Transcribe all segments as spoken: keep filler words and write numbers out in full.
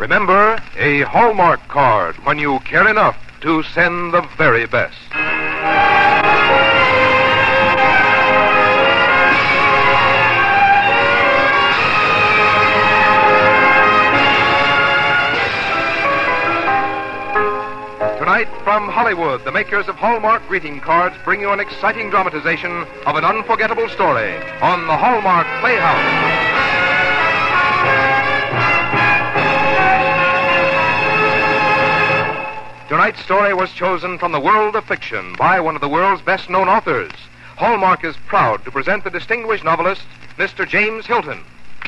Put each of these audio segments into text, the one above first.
Remember, a Hallmark card when you care enough to send the very best. Tonight, from Hollywood, the makers of Hallmark greeting cards bring you an exciting dramatization of an unforgettable story on the Hallmark Playhouse. Tonight's story was chosen from the world of fiction by one of the world's best-known authors. Hallmark is proud to present the distinguished novelist, Mister James Hilton.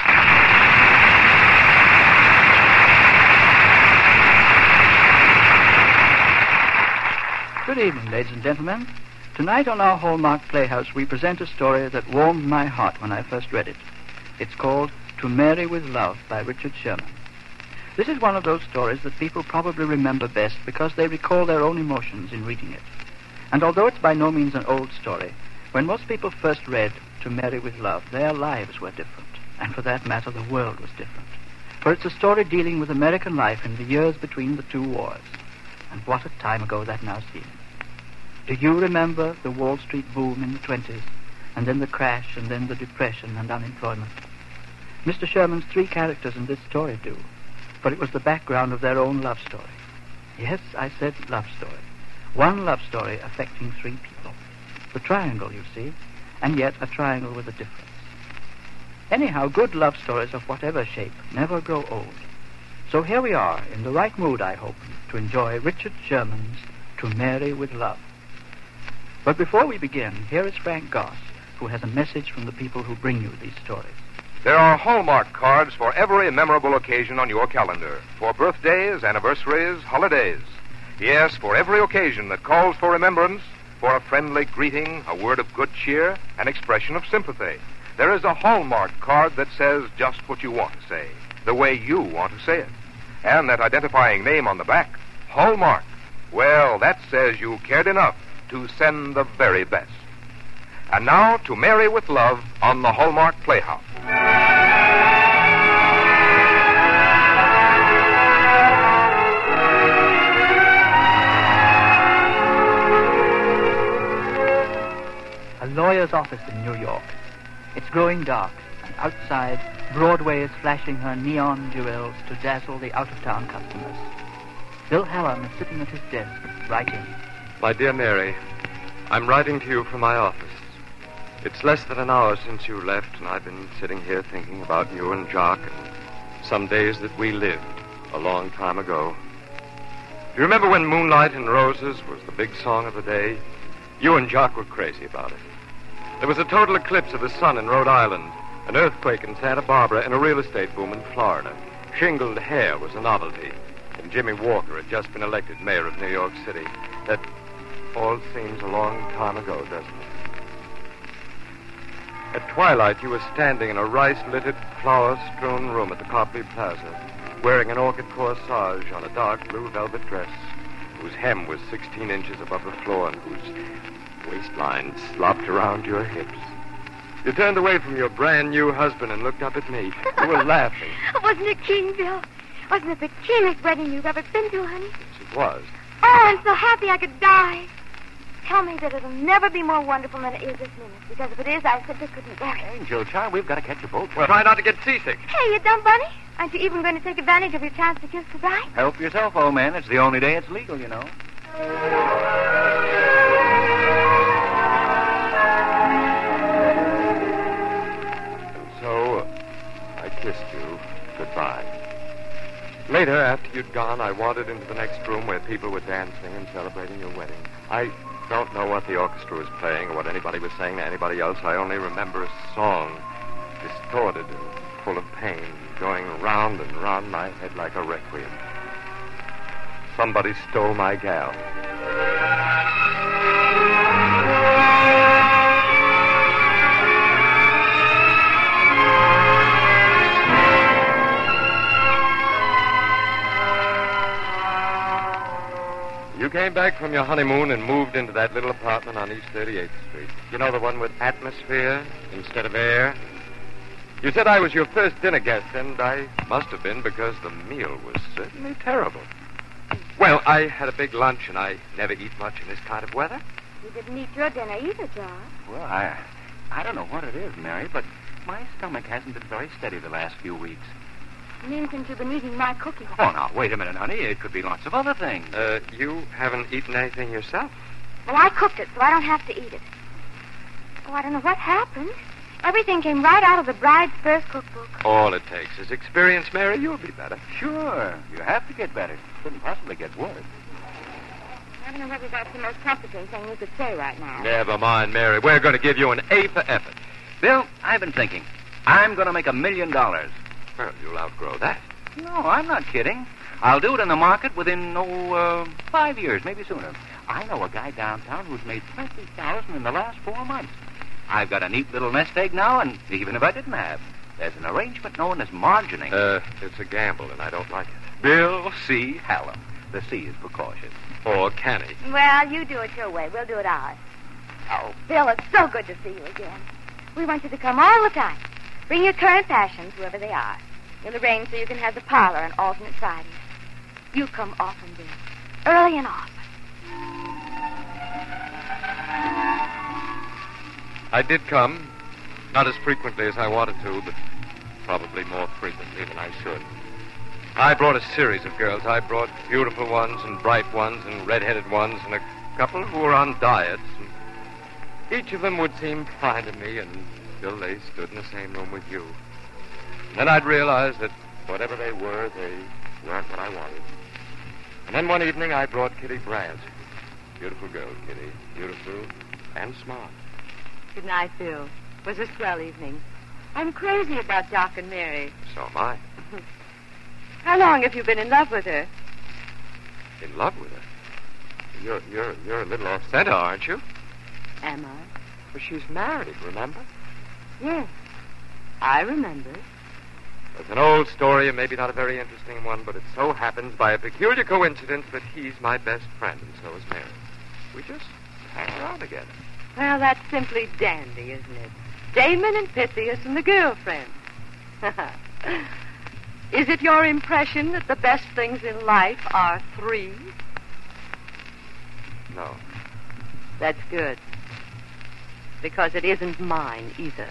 Good evening, ladies and gentlemen. Tonight on our Hallmark Playhouse, we present a story that warmed my heart when I first read it. It's called To Mary with Love by Richard Sherman. This is one of those stories that people probably remember best because they recall their own emotions in reading it. And although it's by no means an old story, when most people first read To Mary with Love, their lives were different. And for that matter, the world was different. For it's a story dealing with American life in the years between the two wars. And what a time ago that now seems. Do you remember the Wall Street boom in the twenties, and then the crash, and then the depression and unemployment? Mister Sherman's three characters in this story do, but it was the background of their own love story. Yes, I said love story. One love story affecting three people. The triangle, you see, and yet a triangle with a difference. Anyhow, good love stories of whatever shape never grow old. So here we are, in the right mood, I hope, to enjoy Richard Sherman's To Mary with Love. But before we begin, here is Frank Goss, who has a message from the people who bring you these stories. There are Hallmark cards for every memorable occasion on your calendar. For birthdays, anniversaries, holidays. Yes, for every occasion that calls for remembrance, for a friendly greeting, a word of good cheer, an expression of sympathy. There is a Hallmark card that says just what you want to say, the way you want to say it. And that identifying name on the back, Hallmark. Well, that says you cared enough to send the very best. And now, To Mary with Love on the Hallmark Playhouse. A lawyer's office in New York. It's growing dark, and outside, Broadway is flashing her neon jewels to dazzle the out-of-town customers. Bill Hallam is sitting at his desk, writing. My dear Mary, I'm writing to you from my office. It's less than an hour since you left, and I've been sitting here thinking about you and Jock and some days that we lived a long time ago. Do you remember when Moonlight and Roses was the big song of the day? You and Jock were crazy about it. There was a total eclipse of the sun in Rhode Island, an earthquake in Santa Barbara, and a real estate boom in Florida. Shingled hair was a novelty, and Jimmy Walker had just been elected mayor of New York City. That all seems a long time ago, doesn't it? At twilight, you were standing in a rice-littered, flower-strewn room at the Copley Plaza, wearing an orchid corsage on a dark blue velvet dress, whose hem was sixteen inches above the floor and whose waistline slopped around your hips. You turned away from your brand-new husband and looked up at me. You were laughing. Wasn't it keen, Bill? Wasn't it the keenest wedding you've ever been to, honey? Yes, it was. Oh, I'm so happy I could die. Tell me that it'll never be more wonderful than it is this minute, because if it is, I simply couldn't bear it. Angel, child, we've got to catch a boat. Well, try not to get seasick. Hey, you dumb bunny. Aren't you even going to take advantage of your chance to kiss goodbye? Help yourself, old man. It's the only day it's legal, you know. And so, I kissed you goodbye. Later, after you'd gone, I wandered into the next room where people were dancing and celebrating your wedding. I don't know what the orchestra was playing or what anybody was saying to anybody else. I only remember a song, distorted and full of pain, going round and round my head like a requiem. Somebody stole my gal. You came back from your honeymoon and moved into that little apartment on East thirty-eighth Street. You know, the one with atmosphere instead of air? You said I was your first dinner guest, and I must have been because the meal was certainly terrible. Well, I had a big lunch, and I never eat much in this kind of weather. You didn't eat your dinner either, George. Well, I, I don't know what it is, Mary, but my stomach hasn't been very steady the last few weeks. You mean since you've been eating my cooking? Oh, now, wait a minute, honey. It could be lots of other things. Uh, you haven't eaten anything yourself? Well, I cooked it, so I don't have to eat it. Oh, I don't know what happened. Everything came right out of the bride's first cookbook. All it takes is experience, Mary. You'll be better. Sure. You have to get better. Couldn't possibly get worse. I don't know whether that's the most comforting thing you could say right now. Never mind, Mary. We're going to give you an A for effort. Bill, I've been thinking. I'm going to make a million dollars. Well, you'll outgrow that. No, I'm not kidding. I'll do it in the market within, oh, uh, five years, maybe sooner. I know a guy downtown who's made twenty thousand dollars in the last four months. I've got a neat little nest egg now, and even if I didn't have, there's an arrangement known as margining. Uh, it's a gamble, and I don't like it. Bill C. Hallam. The C is for cautious. Or can he? Well, you do it your way. We'll do it ours. Oh, Bill, it's so good to see you again. We want you to come all the time. Bring your current passions, whoever they are. We'll arrange so you can have the parlor on alternate Fridays. You come often, Bill. Early and often. I did come. Not as frequently as I wanted to, but probably more frequently than I should. I brought a series of girls. I brought beautiful ones and bright ones and red-headed ones and a couple who were on diets. And each of them would seem fine to me until they stood in the same room with you. And then I'd realize that whatever they were, they weren't what I wanted. And then one evening I brought Kitty Bryant. Beautiful girl, Kitty. Beautiful and smart. Good night, Bill. It was a swell evening. I'm crazy about Doc and Mary. So am I. How long have you been in love with her? In love with her? You're you're you're a little off center, aren't you? Am I? Well, she's married, remember? Yes. I remember. It's an old story and maybe not a very interesting one, but it so happens by a peculiar coincidence that he's my best friend, and so is Mary. We just hang around together. Well, that's simply dandy, isn't it? Damon and Pythias and the girlfriend. Is it your impression that the best things in life are three? No. That's good. Because it isn't mine either.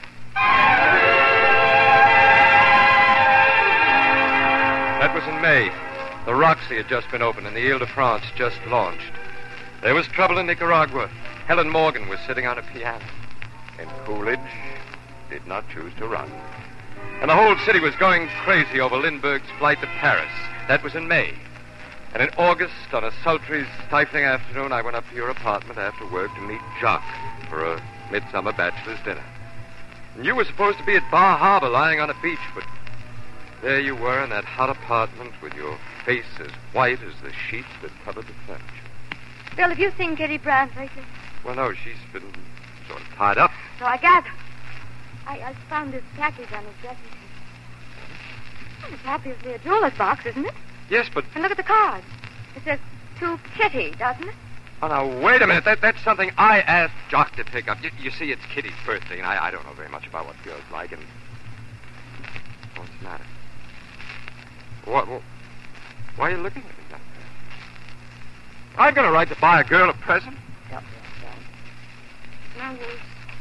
That was in May. The Roxy had just been opened and the Ile-de-France just launched. There was trouble in Nicaragua. Helen Morgan was sitting on a piano. And Coolidge did not choose to run. And the whole city was going crazy over Lindbergh's flight to Paris. That was in May. And in August, on a sultry, stifling afternoon, I went up to your apartment after work to meet Jock for a midsummer bachelor's dinner. And you were supposed to be at Bar Harbor lying on a beach, but there you were in that hot apartment with your face as white as the sheets that covered the furniture. Bill, have you seen Kitty Bryant lately? Well, no, she's been sort of tied up. So I gather. I, I found this package on his dressing table. Well, it's obviously a jeweler's box, isn't it? Yes, but... And look at the card. It says, to Kitty, doesn't it? Oh, now, wait a minute. That, that's something I asked Jock to pick up. You, you see, it's Kitty's birthday, and I, I don't know very much about what girls like, and... What's the matter? What, what... Why are you looking at me like that? I've got a right to buy a girl a present. Don't be No use.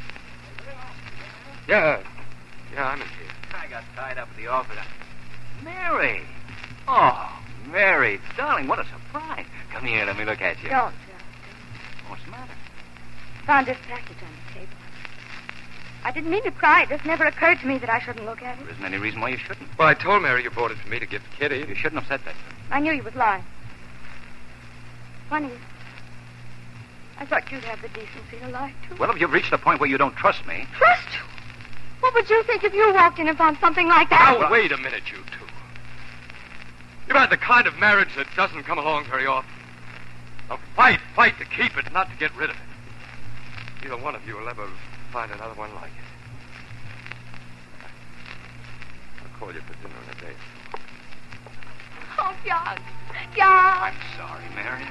Yeah. Yeah, I'm in here. I got tied up at the office. Mary! Oh, Mary, darling, what a surprise. Come here, let me look at you. Don't, Joe. What's the matter? Found this package on the table. I didn't mean to pry. It just never occurred to me that I shouldn't look at it. There isn't any reason why you shouldn't. Well, I told Mary you brought it for me to give to Kitty. You shouldn't have said that. I knew you was lying. Funny. I thought you'd have the decency to lie, too. Well, if you've reached the point where you don't trust me... Trust you? What would you think if you walked in and found something like that? Now, wait a minute, you two. You've had the kind of marriage that doesn't come along very often. A fight, fight to keep it, not to get rid of it. Neither one of you will ever find another one like it. I'll call you for dinner in a day. Oh, John. John. I'm sorry, Mary.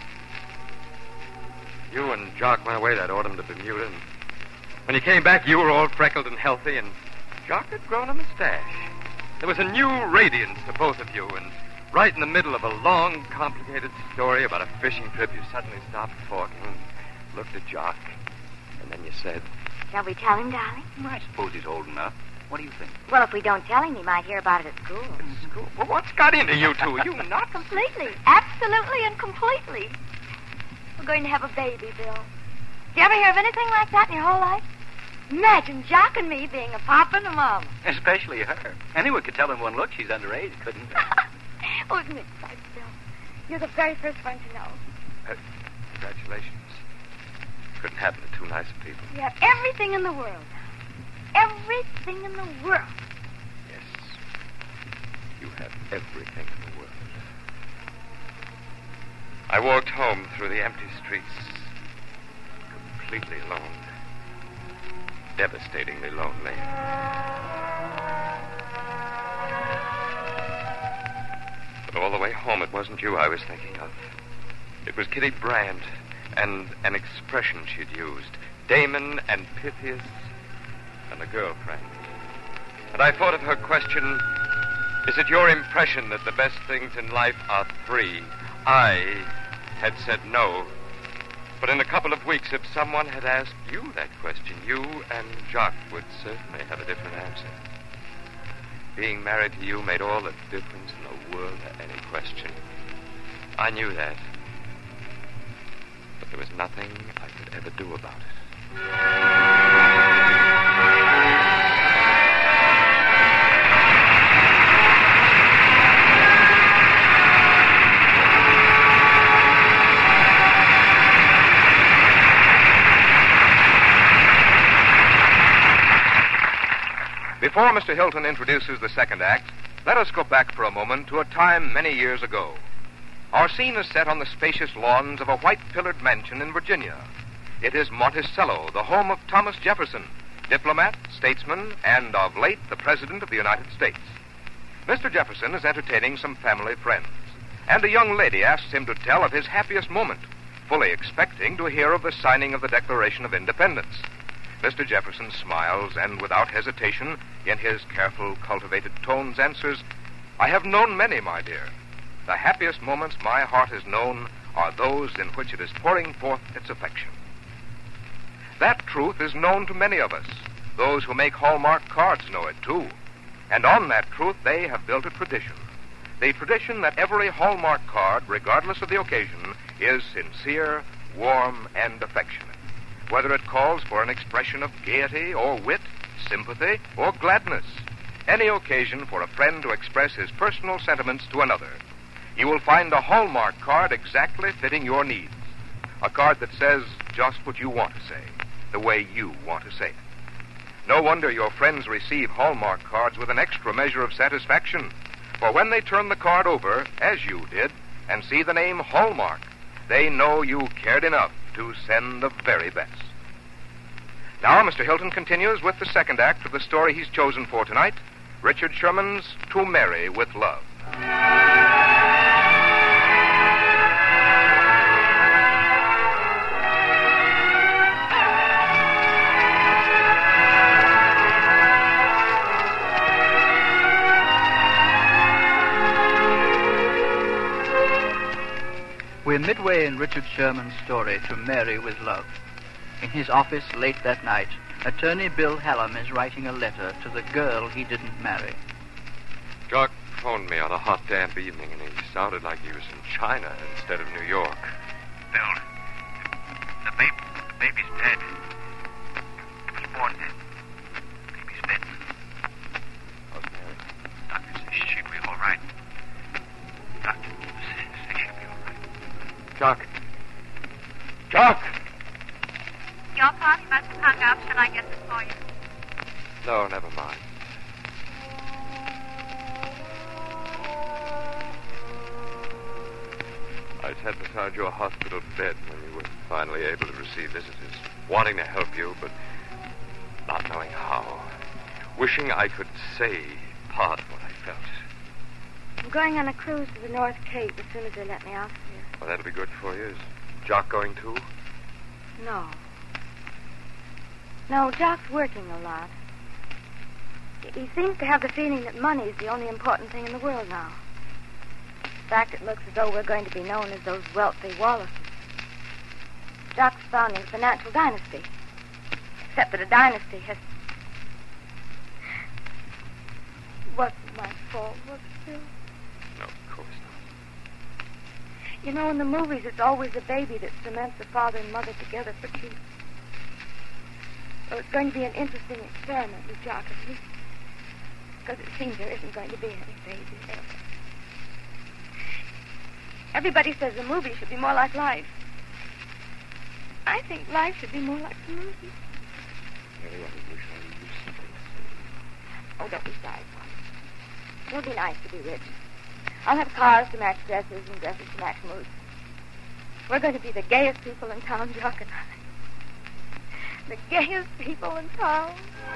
You and Jock went away that autumn to Bermuda, and when you came back, you were all freckled and healthy, and Jock had grown a mustache. There was a new radiance to both of you, and right in the middle of a long, complicated story about a fishing trip, you suddenly stopped talking, looked at Jock, and then you said, Shall we tell him, darling? I suppose he's old enough. What do you think? Well, if we don't tell him, he might hear about it at school. At school? Well, what's got into you two? You nuts? Completely. Absolutely and completely. We're going to have a baby, Bill. Did you ever hear of anything like that in your whole life? Imagine Jock and me being a papa and a mama. Especially her. Anyone could tell in one look she's underage, couldn't they? Oh, isn't it exciting, Bill? You're the very first one to know. Uh, congratulations. Couldn't happen to two nicer people. You have everything in the world. Everything in the world. Yes. You have everything in the world. I walked home through the empty streets, completely alone. Devastatingly lonely. But all the way home, it wasn't you I was thinking of. It was Kitty Brand and an expression she'd used. Damon and Pythias and a girlfriend. And I thought of her question, is it your impression that the best things in life are three? I had said no. But in a couple of weeks, if someone had asked you that question, you and Jock would certainly have a different answer. Being married to you made all the difference in the world to any question. I knew that. But there was nothing I could ever do about it. Before Mister Hilton introduces the second act, let us go back for a moment to a time many years ago. Our scene is set on the spacious lawns of a white-pillared mansion in Virginia. It is Monticello, the home of Thomas Jefferson, diplomat, statesman, and of late the President of the United States. Mister Jefferson is entertaining some family friends, and a young lady asks him to tell of his happiest moment, fully expecting to hear of the signing of the Declaration of Independence. Mister Jefferson smiles and, without hesitation, in his careful, cultivated tones, answers, I have known many, my dear. The happiest moments my heart has known are those in which it is pouring forth its affection. That truth is known to many of us. Those who make Hallmark cards know it, too. And on that truth, they have built a tradition. The tradition that every Hallmark card, regardless of the occasion, is sincere, warm, and affectionate. Whether it calls for an expression of gaiety or wit, sympathy or gladness, any occasion for a friend to express his personal sentiments to another, you will find a Hallmark card exactly fitting your needs. A card that says just what you want to say, the way you want to say it. No wonder your friends receive Hallmark cards with an extra measure of satisfaction, for when they turn the card over, as you did, and see the name Hallmark, they know you cared enough to send the very best. Now, Mister Hilton continues with the second act of the story he's chosen for tonight, Richard Sherman's To Marry with Love. We're midway in Richard Sherman's story, To Marry with Love. In his office late that night, attorney Bill Hallam is writing a letter to the girl he didn't marry. Jock phoned me on a hot, damp evening, and he sounded like he was in China instead of New York. Bill, the, baby, the baby's dead. It was born dead. The baby's dead. How's Mary? Doctor says she'll be all right. Doctor says she'll be all right. Jock. Jock! Your party must have hung up. Shall I get this for you? No, never mind. I sat beside your hospital bed when you were finally able to receive visitors, wanting to help you, but not knowing how. Wishing I could say part of what I felt. I'm going on a cruise to the North Cape as soon as they let me off here. Well, that'll be good for you. Is Jock going too? No. No, Jock's working a lot. He seems to have the feeling that money is the only important thing in the world now. In fact, it looks as though we're going to be known as those wealthy Wallaces. Jock's founding a financial dynasty. Except that a dynasty has... Wasn't my fault, was it, Bill? No, of course not. You know, in the movies, it's always a baby that cements the father and mother together for keeps. Well, it's going to be an interesting experiment with Jock and me. Because it seems there isn't going to be any baby ever. Everybody says the movie should be more like life. I think life should be more like the movie. Mary, I wish I knew something. Oh, don't be sorry, Father. It'll be nice to be rich. I'll have cars to match dresses and dresses to match moods. We're going to be the gayest people in town, Jock and I. The gayest people in town.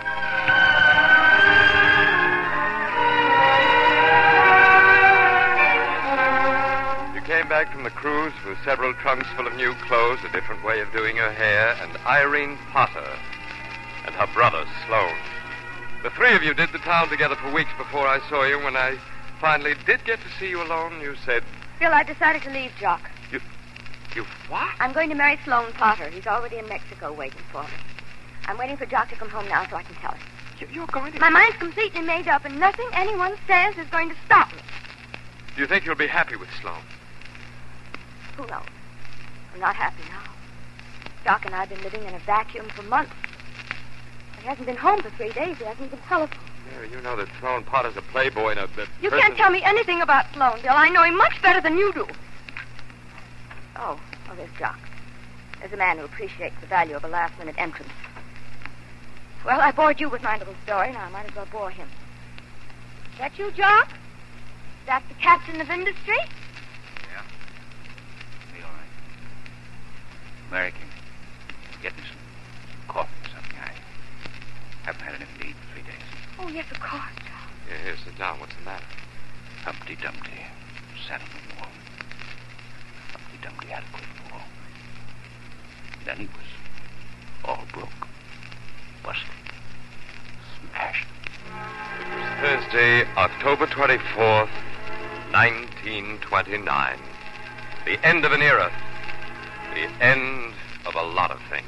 You came back from the cruise with several trunks full of new clothes, a different way of doing her hair, and Irene Potter and her brother, Sloan. The three of you did the town together for weeks before I saw you. When I finally did get to see you alone, you said... Bill, I decided to leave Jock. You... You what? I'm going to marry Sloan Potter. He's already in Mexico waiting for me. I'm waiting for Jock to come home now so I can tell him. You, you're going to... My mind's completely made up, and nothing anyone says is going to stop me. Do you think you'll be happy with Sloan? Who knows? I'm not happy now. Jock and I have been living in a vacuum for months. He hasn't been home for three days. He hasn't even telephoned. Mary, you know that Sloan Potter's a playboy and a... a you person... can't tell me anything about Sloan, Bill. I know him much better than you do. Oh, well, there's Jock. There's a man who appreciates the value of a last-minute entrance. Well, I bored you with my little story. Now I might as well bore him. Is that you, Jock? Is that the captain of industry? Yeah. Be all right. Mary, can you get me some coffee or something? I haven't had anything to eat for three days. Oh, yes, of course, Jock. Yeah, here, sit down. What's the matter? Humpty Dumpty sat on the wall. Humpty Dumpty had a good fall. Then he was all broke, busted, smashed. It was Thursday, October twenty-fourth, nineteen twenty-nine. The end of an era. The end of a lot of things.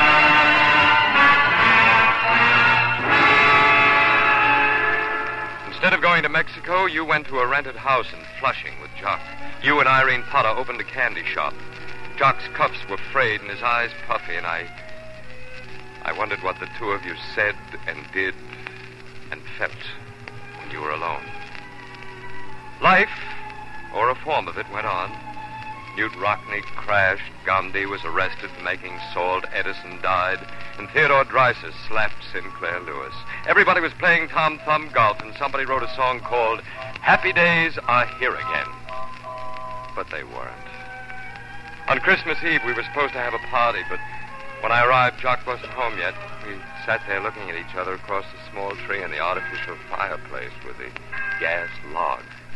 Instead of going to Mexico, you went to a rented house in Flushing with Jock. You and Irene Potter opened a candy shop. Jock's cuffs were frayed and his eyes puffy, and I... I wondered what the two of you said and did and felt when you were alone. Life, or a form of it, went on. Newt Rockney crashed, Gandhi was arrested for making salt, Edison died, and Theodore Dreiser slapped Sinclair Lewis. Everybody was playing Tom Thumb golf, and somebody wrote a song called Happy Days Are Here Again. But they weren't. On Christmas Eve, we were supposed to have a party, but when I arrived, Jock wasn't home yet. We sat there looking at each other across the small tree and the artificial fireplace with the gas log.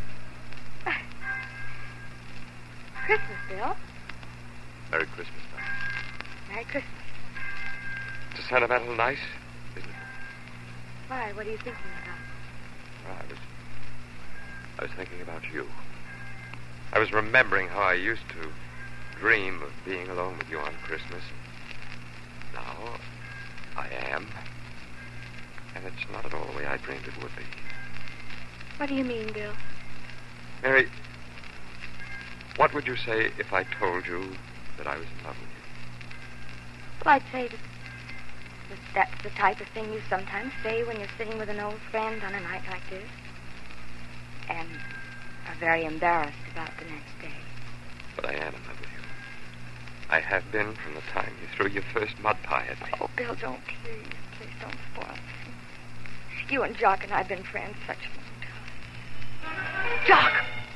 Christmas, Bill. Merry Christmas, Doc. Merry Christmas. It's a sentimental night, isn't it? Why? What are you thinking about? Well, I was... I was thinking about you. I was remembering how I used to dream of being alone with you on Christmas. Now, I am. And it's not at all the way I dreamed it would be. What do you mean, Bill? Mary, what would you say if I told you that I was in love with you? Well, I'd say that, that that's the type of thing you sometimes say when you're sitting with an old friend on a night like this. And are very embarrassed about the next day. But I am in love with you. I have been from the time you threw your first mud pie at me. Oh, Bill, don't please. Please don't spoil me. You and Jock and I have been friends such a long time. Jock!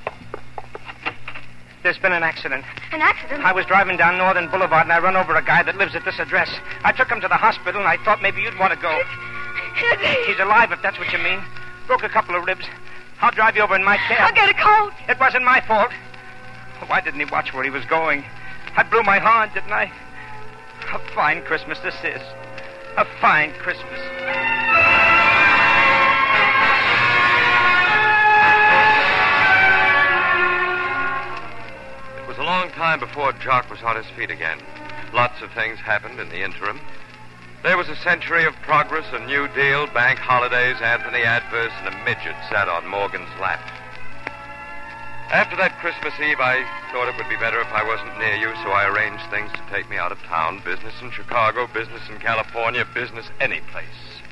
There's been an accident. An accident? I was driving down Northern Boulevard, and I run over a guy that lives at this address. I took him to the hospital, and I thought maybe you'd want to go. He's alive, if that's what you mean. Broke a couple of ribs. I'll drive you over in my cab. I'll get a coat. It wasn't my fault. Why didn't he watch where he was going? I blew my horn, didn't I? A fine Christmas this is. A fine Christmas. time before Jock was on his feet again. Lots of things happened in the interim. There was a century of progress, a New Deal, bank holidays, Anthony Adverse, and a midget sat on Morgan's lap. After that Christmas Eve, I thought it would be better if I wasn't near you, so I arranged things to take me out of town. Business in Chicago, business in California, business any place.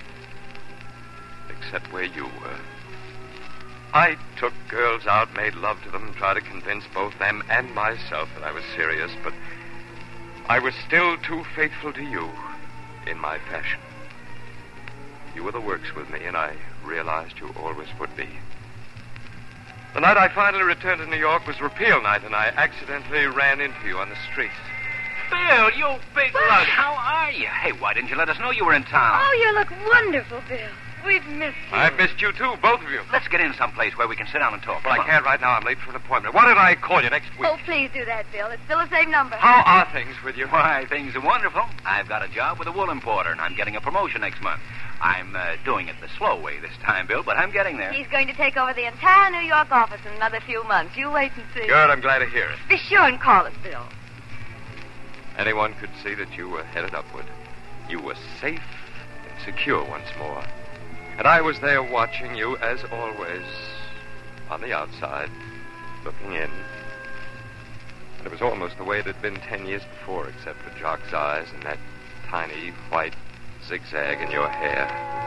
Except where you were. I took girls out, made love to them, tried to convince both them and myself that I was serious, but I was still too faithful to you in my fashion. You were the works with me, and I realized you always would be. The night I finally returned to New York was repeal night, and I accidentally ran into you on the street. Bill, you big lug, how are you? Hey, why didn't you let us know you were in town? Oh, you look wonderful, Bill. We've missed you. I've missed you, too, both of you. Let's get in someplace where we can sit down and talk. Well, I can't right now. I'm late for an appointment. Why don't I call you next week? Oh, please do that, Bill. It's still the same number. How are things with you? Why, things are wonderful. I've got a job with a wool importer, and I'm getting a promotion next month. I'm uh, doing it the slow way this time, Bill, but I'm getting there. He's going to take over the entire New York office in another few months. You wait and see. Good. I'm glad to hear it. Be sure and call us, Bill. Anyone could see that you were headed upward. You were safe and secure once more. And I was there watching you, as always, on the outside, looking in. And it was almost the way it had been ten years before, except for Jock's eyes and that tiny white zigzag in your hair.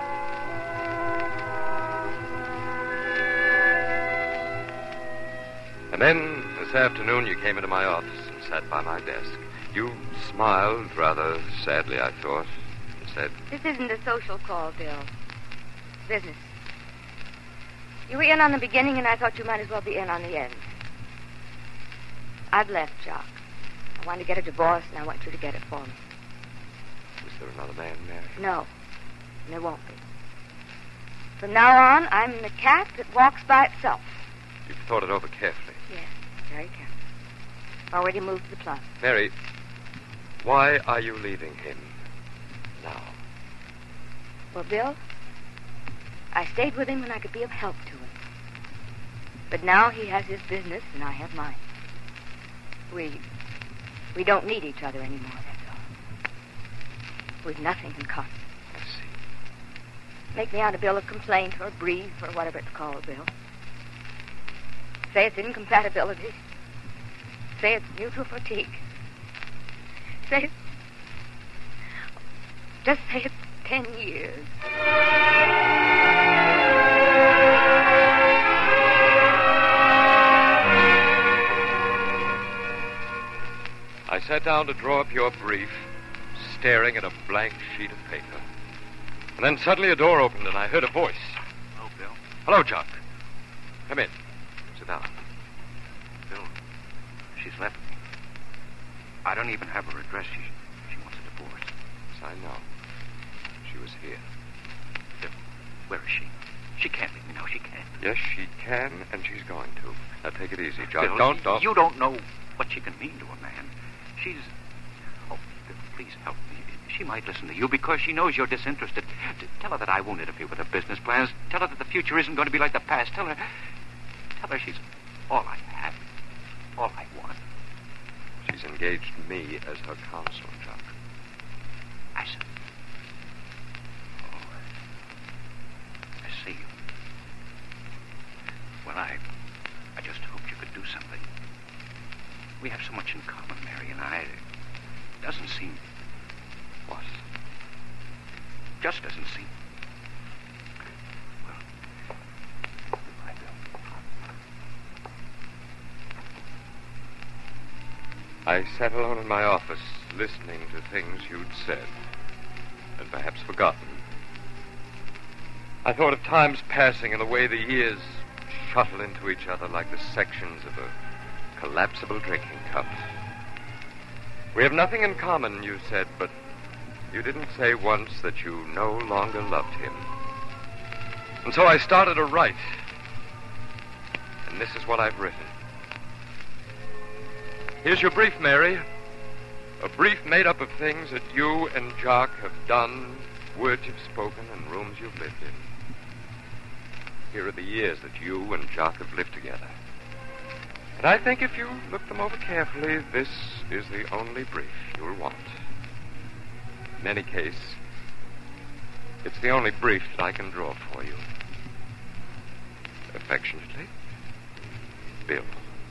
And then, this afternoon, you came into my office and sat by my desk. You smiled rather sadly, I thought, and said, "This isn't a social call, Bill. Business. You were in on the beginning, and I thought you might as well be in on the end. I've left, Jock. I want to get a divorce, and I want you to get it for me." Was there another man, Mary? No, and there won't be. From now on, I'm the cat that walks by itself. You've thought it over carefully. Yes, very carefully. Already moved to the plot. Mary, why are you leaving him now? Well, Bill, I stayed with him when I could be of help to him. But now he has his business and I have mine. We... we don't need each other anymore, that's all. We've nothing in common. I see. Make me out a bill of complaint or a brief or whatever it's called, Bill. Say it's incompatibility. Say it's mutual fatigue. Say it's... just say it's ten years. I sat down to draw up your brief, staring at a blank sheet of paper. And then suddenly a door opened and I heard a voice. Hello, Bill. Hello, Jock. Come in. Sit down. Bill, she's left me. I don't even have her address. She, she wants a divorce. Yes, I know. She was here. Bill, where is she? She can't leave me now. She can't. Yes, she can, and she's going to. Now, take it easy, Jock. Bill, don't, don't. You don't know what she can mean to a man. She's... Oh, Bill, please help me. She might listen to you because she knows you're disinterested. Tell her that I won't interfere with her business plans. Tell her that the future isn't going to be like the past. Tell her... Tell her she's all I have. All I want. She's engaged me as her counsel, Jock. I see. Oh, I see. Well, I... I just hoped you could do something. We have so much in common, Mary and I. It doesn't seem... What? Just doesn't seem... Well, I will. I sat alone in my office, listening to things you'd said, and perhaps forgotten. I thought of times passing and the way the years shuttle into each other like the sections of a collapsible drinking cup. We have nothing in common, you said, but you didn't say once that you no longer loved him. And so I started to write. And this is what I've written. Here's your brief, Mary. A brief made up of things that you and Jock have done, words you've spoken, and rooms you've lived in. Here are the years that you and Jock have lived together. And I think if you look them over carefully, this is the only brief you'll want. In any case, it's the only brief that I can draw for you. Affectionately, Bill.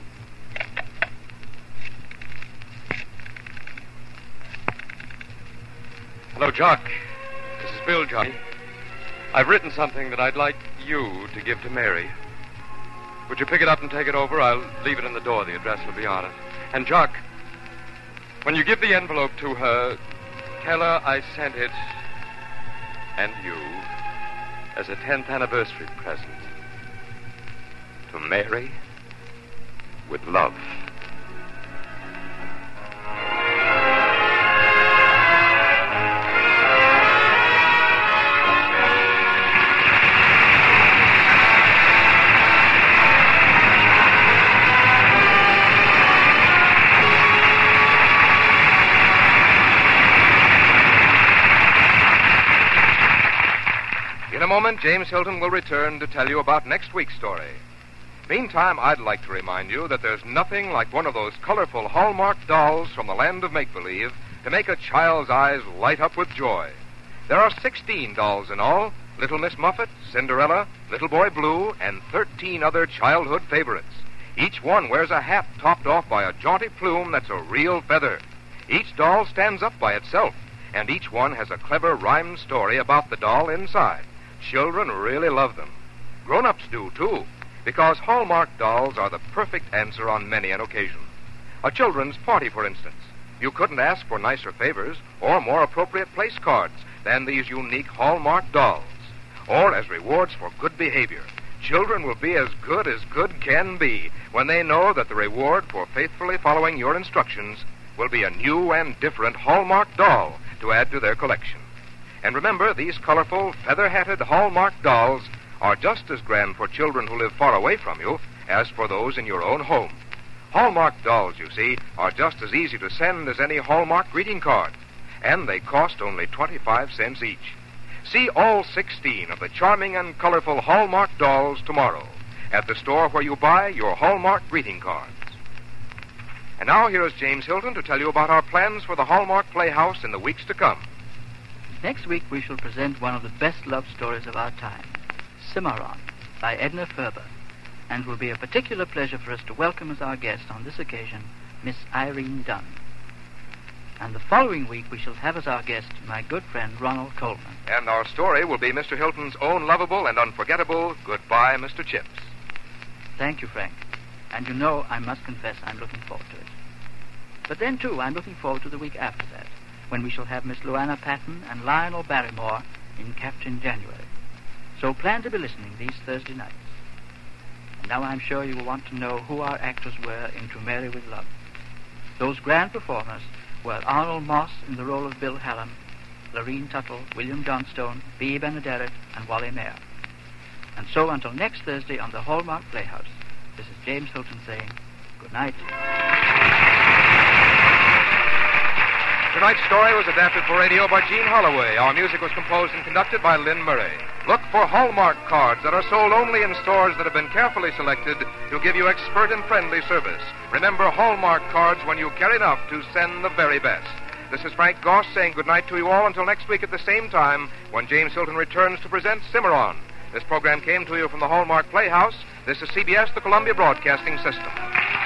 Hello, Jock. This is Bill, Johnny. I've written something that I'd like you to give to Mary. Would you pick it up and take it over? I'll leave it in the door. The address will be on it. And, Jock, when you give the envelope to her, tell her I sent it, and you, as a tenth anniversary present. To Mary, with love. In a moment, James Hilton will return to tell you about next week's story. Meantime, I'd like to remind you that there's nothing like one of those colorful Hallmark dolls from the land of make-believe to make a child's eyes light up with joy. There are sixteen dolls in all: Little Miss Muffet, Cinderella, Little Boy Blue, and thirteen other childhood favorites. Each one wears a hat topped off by a jaunty plume that's a real feather. Each doll stands up by itself, and each one has a clever rhymed story about the doll inside. Children really love them. Grown-ups do, too, because Hallmark dolls are the perfect answer on many an occasion. A children's party, for instance. You couldn't ask for nicer favors or more appropriate place cards than these unique Hallmark dolls. Or as rewards for good behavior, children will be as good as good can be when they know that the reward for faithfully following your instructions will be a new and different Hallmark doll to add to their collection. And remember, these colorful, feather-hatted Hallmark dolls are just as grand for children who live far away from you as for those in your own home. Hallmark dolls, you see, are just as easy to send as any Hallmark greeting card, and they cost only twenty-five cents each. See all sixteen of the charming and colorful Hallmark dolls tomorrow at the store where you buy your Hallmark greeting cards. And now here is James Hilton to tell you about our plans for the Hallmark Playhouse in the weeks to come. Next week we shall present one of the best love stories of our time, Cimarron, by Edna Ferber, and it will be a particular pleasure for us to welcome as our guest on this occasion Miss Irene Dunn. And the following week we shall have as our guest my good friend Ronald Coleman. And our story will be Mister Hilton's own lovable and unforgettable Goodbye, Mister Chips. Thank you, Frank. And you know, I must confess, I'm looking forward to it. But then, too, I'm looking forward to the week after that, when we shall have Miss Luana Patton and Lionel Barrymore in Captain January. So plan to be listening these Thursday nights. And now I'm sure you will want to know who our actors were in To Mary with Love. Those grand performers were Arnold Moss in the role of Bill Hallam, Lorene Tuttle, William Johnstone, Bea Benaderet, and Wally Mayer. And so until next Thursday on the Hallmark Playhouse, this is James Hilton saying good night. Tonight's story was adapted for radio by Gene Holloway. Our music was composed and conducted by Lynn Murray. Look for Hallmark cards that are sold only in stores that have been carefully selected to give you expert and friendly service. Remember Hallmark cards when you care enough to send the very best. This is Frank Goss saying goodnight to you all until next week at the same time when James Hilton returns to present Cimarron. This program came to you from the Hallmark Playhouse. This is C B S, the Columbia Broadcasting System.